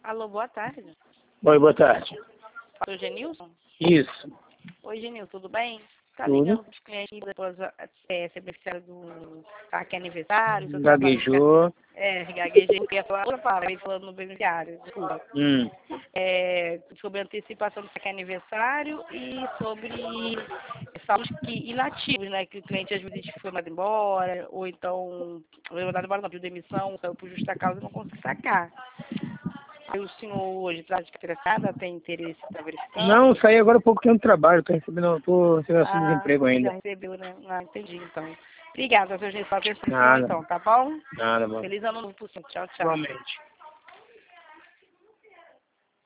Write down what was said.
Alô, boa tarde. Oi, boa tarde. Sou Genilson? Isso. Oi, Genilson, tudo bem? Tá Tudo. ligando para os clientes depois ser beneficiário do aqui aniversário, seu trabalho. Gaguejou. Gaguejei, eu ia falar outra palavra, ele falando no beneficiário, desculpa. Sobre antecipação do saque aniversário e sobre saldos que inativos, né? Que o cliente às vezes foi mandado embora, ou então, mandado embora não, pediu demissão, saiu por justa causa e não conseguiu sacar. O senhor hoje está interessado, tem interesse em estar verificando? Não, saí agora há pouco tempo do trabalho, tô recebendo desemprego ainda. Já recebeu, né? Ah, entendi, então. Obrigada, seu Genilson, pela atenção, Nada. então, tá bom? Nada, mano. Feliz ano novo pro senhor. Tchau, tchau. Igualmente.